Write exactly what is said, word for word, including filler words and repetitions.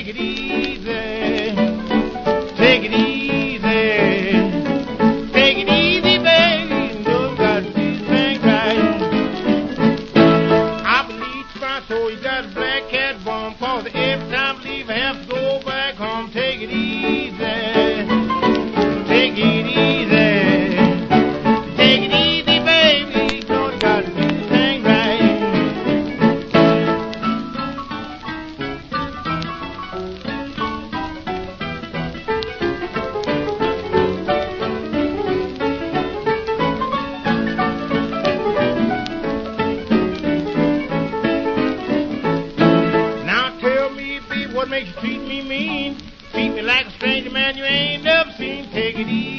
it easy. Take it easy. Take it easy, baby. You got to do things right. I believe my soul, you got a black cat bomb. Cause every time I leave, I have to go back home. Take it easy. Take it easy. Take it easy, baby. You got to do things right. Now tell me, baby, what makes you treat me mean? Treat me like a stranger, man, you ain't never seen. Take it easy.